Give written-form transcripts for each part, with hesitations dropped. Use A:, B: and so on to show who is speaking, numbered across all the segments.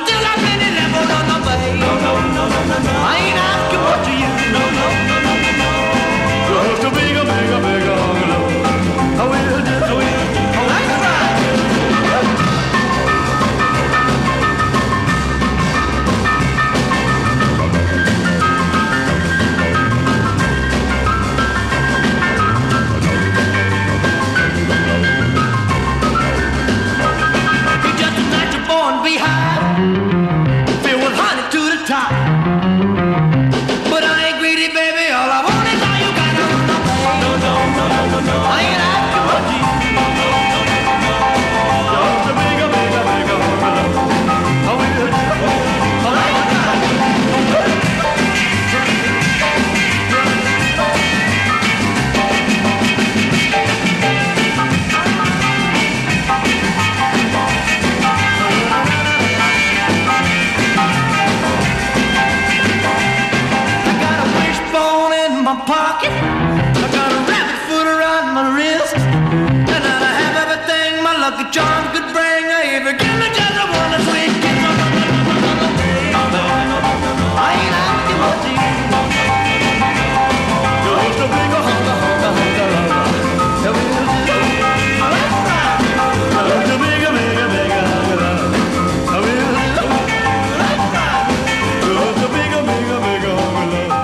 A: still got many levels on the way. I ain't asking much of you. Just a bigger, bigger, bigger love. I will just wait. That's right. You're just a natural born beehive, filled with honey to the top. But I ain't greedy, baby. All I want is all you got. No. I ain't asking much of you. Just a bigger, bigger, bigger love. I will just wait. Pocket. I got a rabbit foot around my wrist, and I have everything my lucky charms could bring. If you give me just a one sweet kiss, I ain't asking much of you. Just a big hunter, just a bigger, bigger, bigger love. I will. Just a bigger, bigger, bigger love.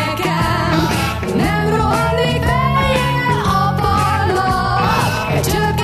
B: Csak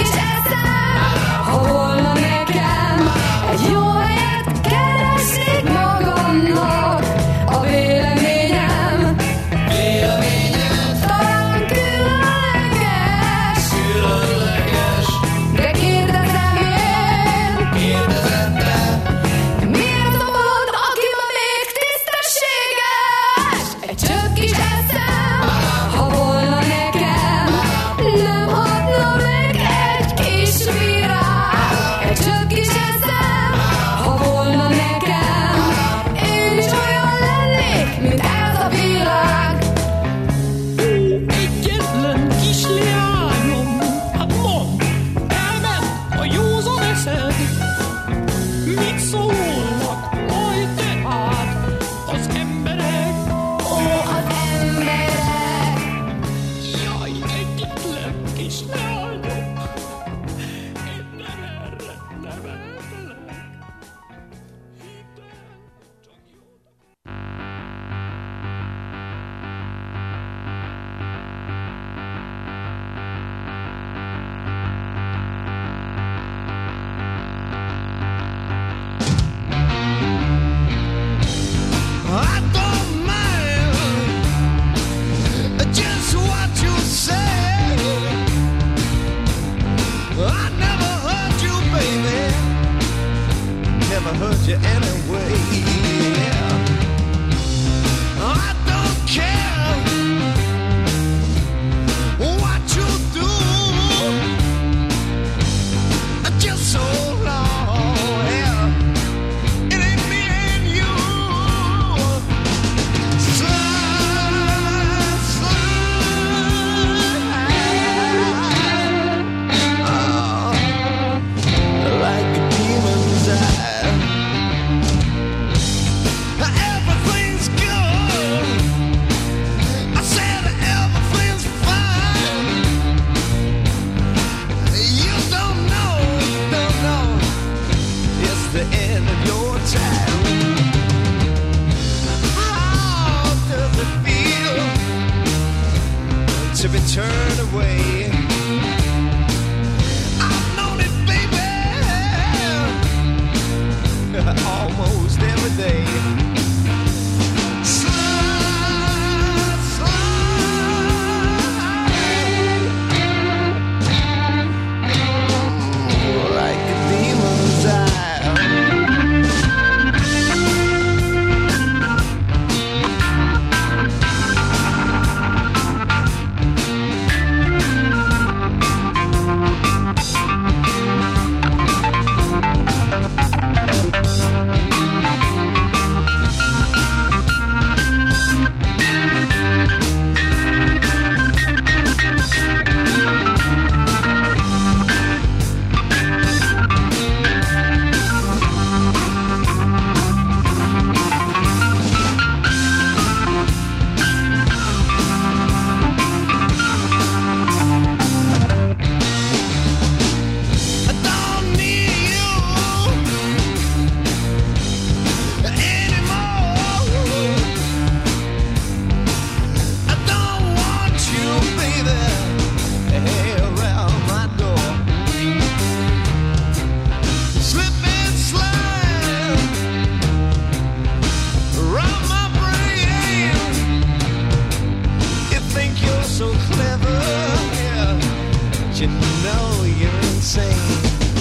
A: No, you're insane.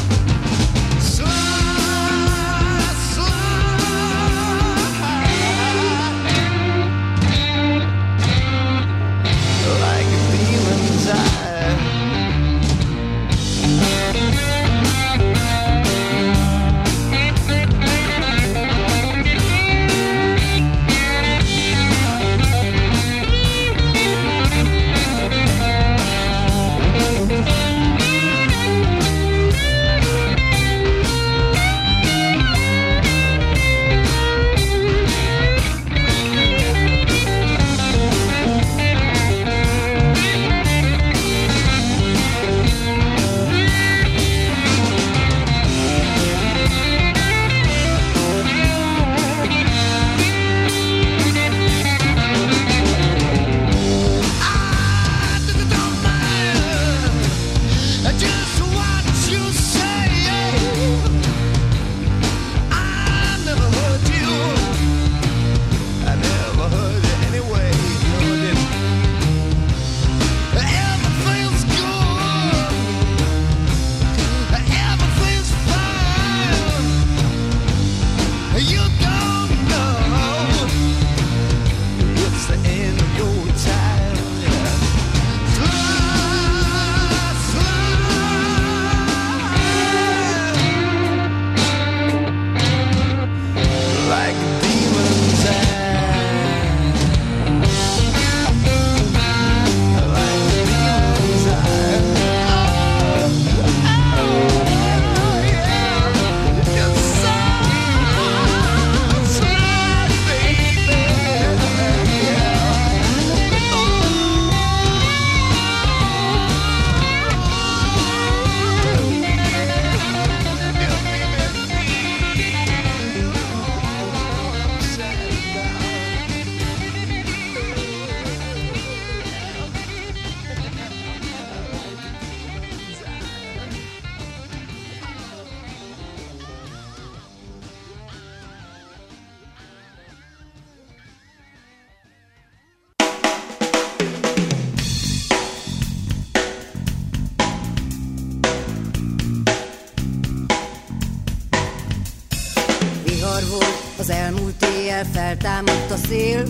B: Az elmúlt éjjel feltámadt a szél,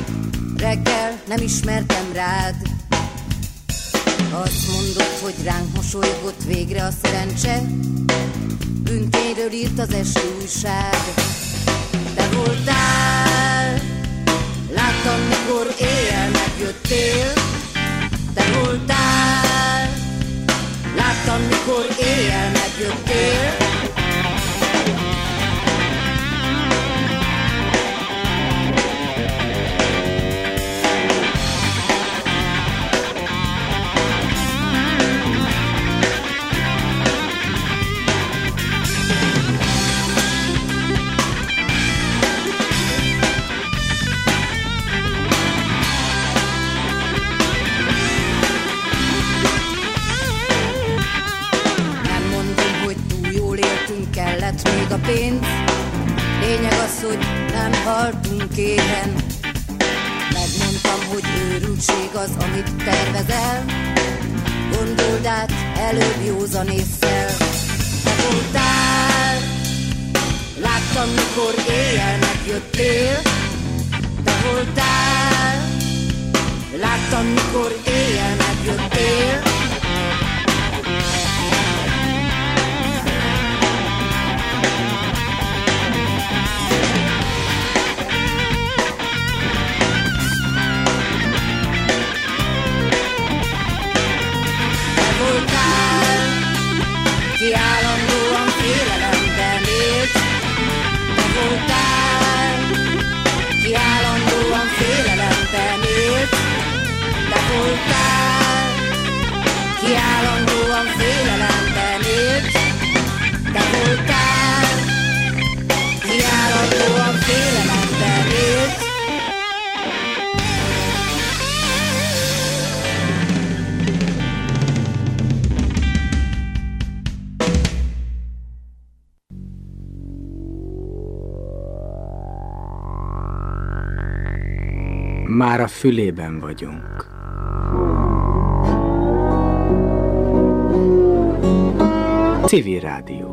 B: reggel nem ismertem rád. Azt mondod, hogy ránk mosolygott végre a szerencse, bűntényről írt az esti újság. Te voltál, láttam, mikor éjjel megjöttél. Te voltál, láttam, mikor éjjel megjöttél. Még a pénz, lényeg az, hogy nem haltunk éhen. Megmondtam, hogy őrültség az, amit tervezel, gondold át előbb józan ésszel. Te voltál, láttam, mikor éjjel megjöttél. Te voltál, láttam, mikor éjjel megjöttél. Ki állandóan félelemben élt. Te voltál, ki állandóan félelemben élt. Te voltál, ki állandóan félelemben élt. Te voltál, ki állandóan félelemben élt.
C: Már a fülében vagyunk. Civil Rádió.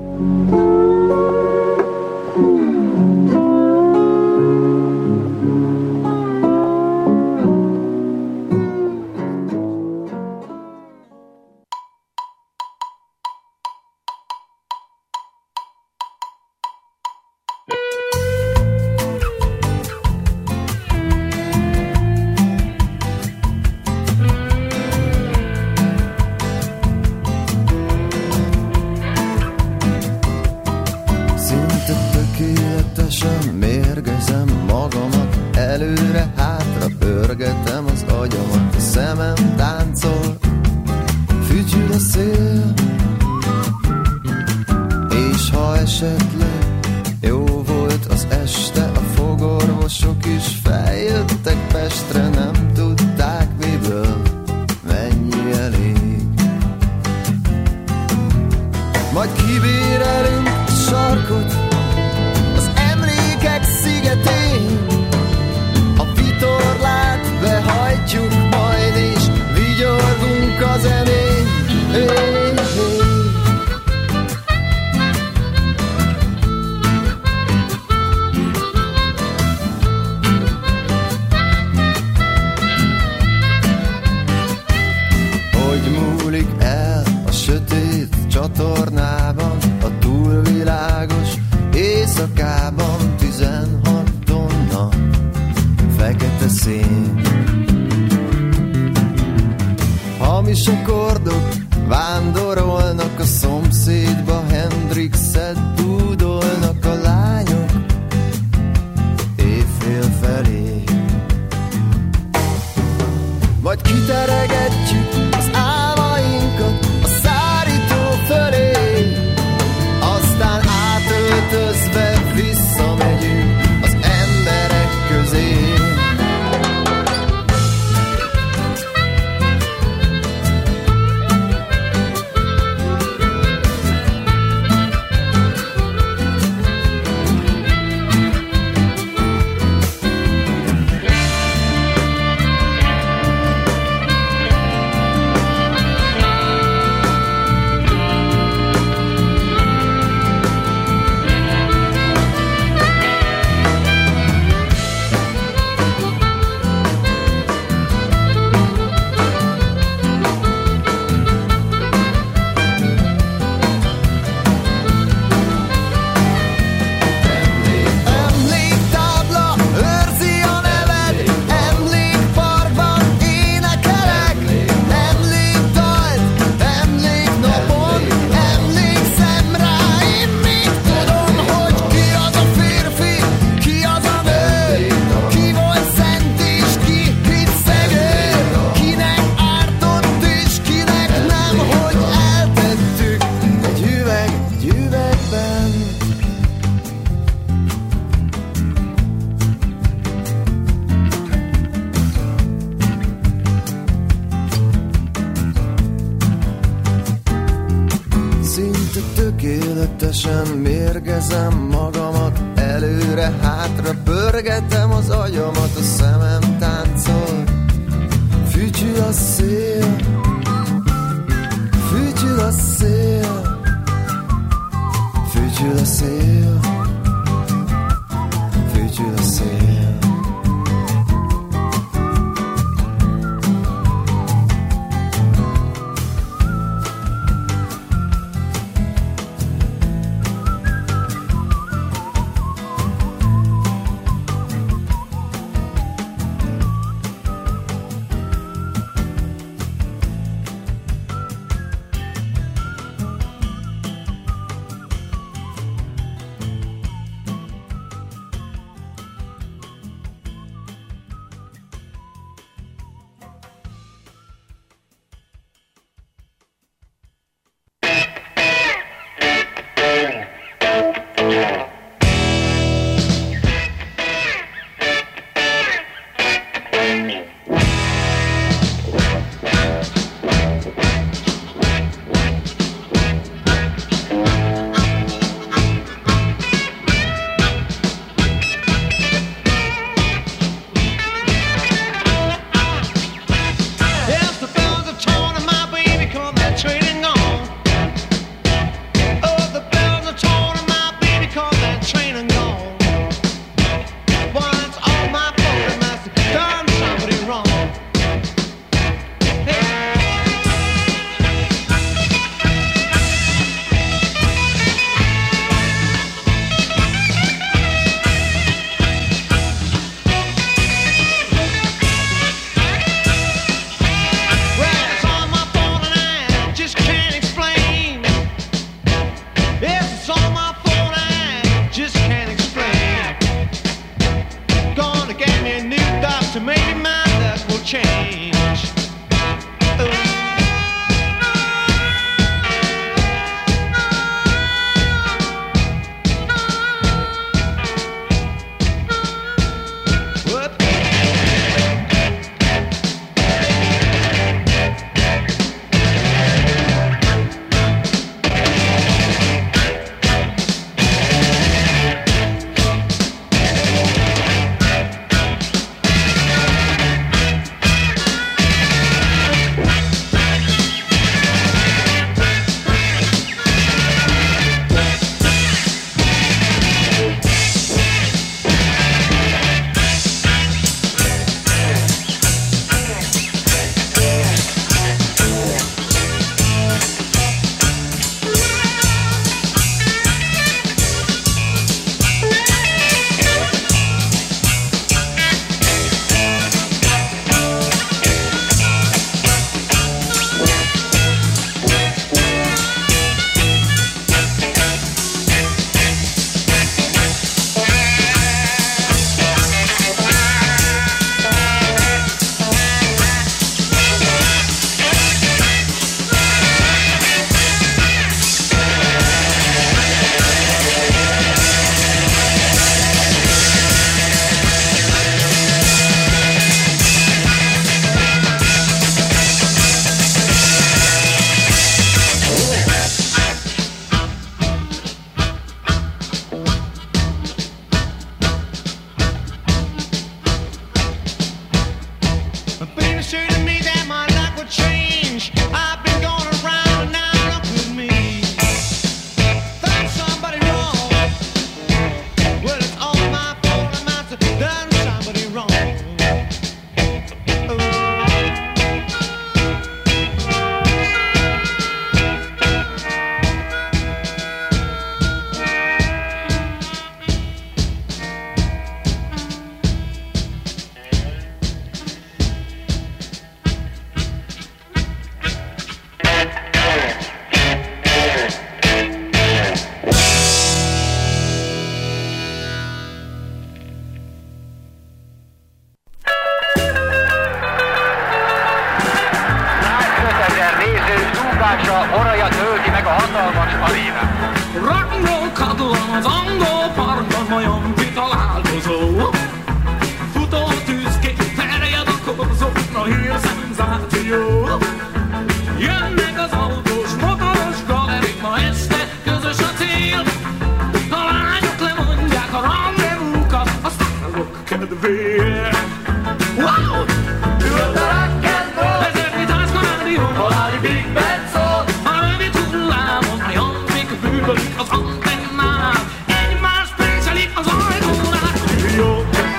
C: Oraja tölti meg a hatalmas arénát.
A: Rock'n'roll katon az angol parkban vajon kitalálkozó. Futó tűzként terjed a korzó, a hír szenzáció. Jönnek az autós, motoros galerik, ma este közös a cél. A lányok lemondják a rendezvúkat, a sztárok kedvéért. Wow!
C: Ült a rock and roll,
A: Ezerni tászka rádió,
C: haláli Big Band szól.
A: a rövid hullámon, a jampik bűvölik az antennánál. Egymás préselik az ajtónál. Millió,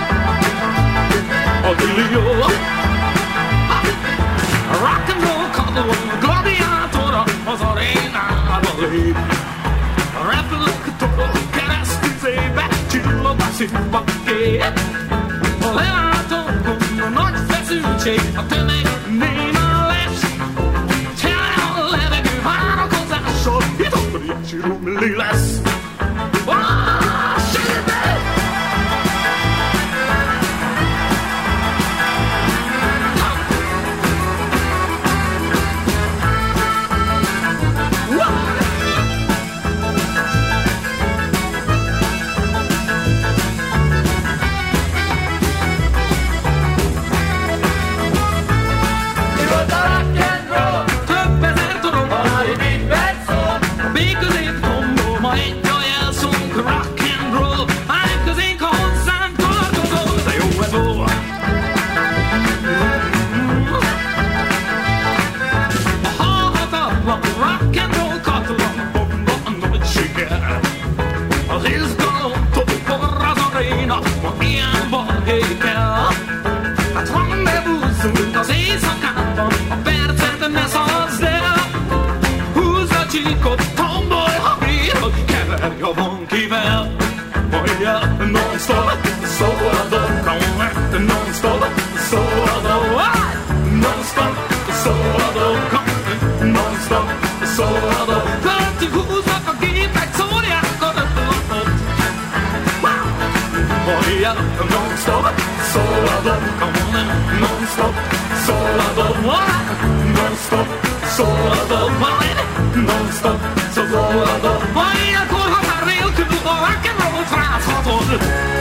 A: a millió. A rock'n'roll kadón, a gladiátora az arénába lép. A repülőktől keresztüzébe csillog a színpad kép. A lelátókon a nagy feszültség, a tömeg néma lesz. Tele a levegő várakozással, itt óriási rumli lesz.
C: Ült a rock and roll,
A: Több ezer torony,
C: haláli Big Band szól.
A: a béközét tombol, ma egy a jelszónk rock and roll. Állj közénk, ha hozzánk tartozol, de jó ez ó. A halhatatlan rock and roll katlan, bomba a nagy siker. Az izgalomtól forr az aréna, ma ilyen balhé kell. Hát rendezvúzzunk az éjszakában, a percet ne szaladsz el. Húzd a csíkot, tombolj, ha bírod, keverj a vonkivel. Oh yeah, non-stop, szól a dolgom, non-stop, szól a dolgom, non-stop, szól a dolgom, non-stop, szól a dolgom. Fölöttünk húznak a gépek, szórják a ötlapot. Oh yeah, non-stop, szól a dolgom, non-stop, szól a dolgom, non-stop, szól a dolgom, non-stop, szól a dolgom. Ilyenkor határ nélkül a rock'n'roll frázhatod.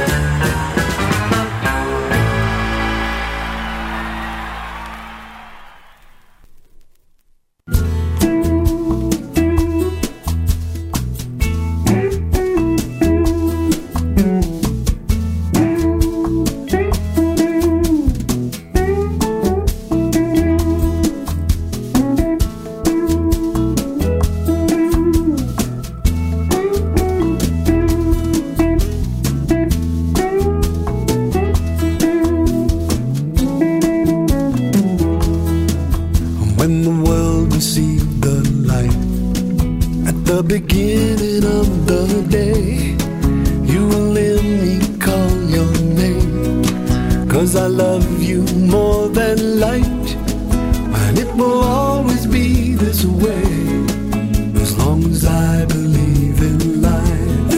D: When the world received the light at the beginning of the day, you will let me call your name, 'cause I love you more than light, and it will always be this way, as long as I believe in life.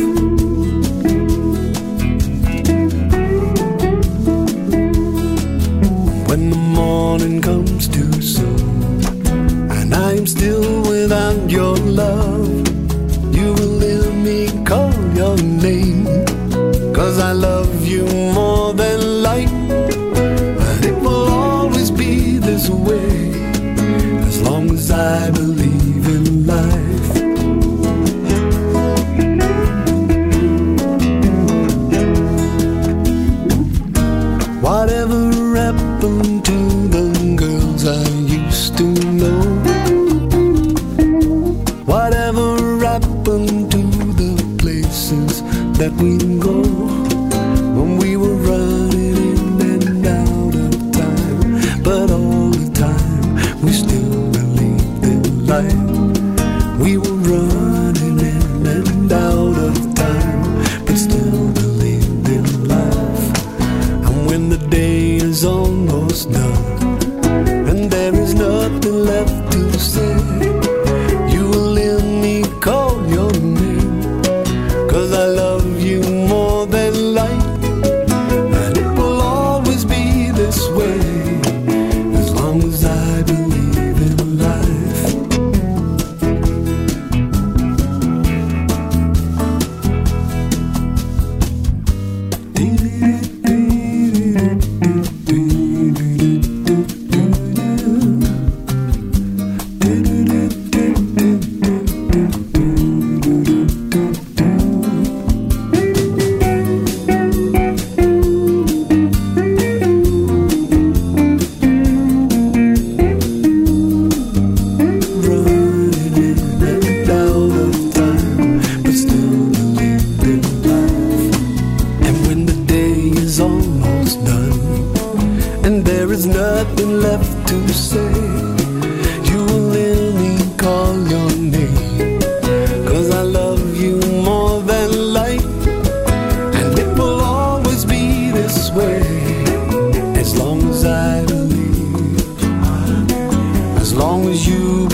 D: When the morning comes too soon and I'm still without your love, you will let me call your name, 'cause I love you more than light, and it will always be this way, as long as I believe in life. Whatever happened to the girls I used to know? Whatever happened to the places that we go?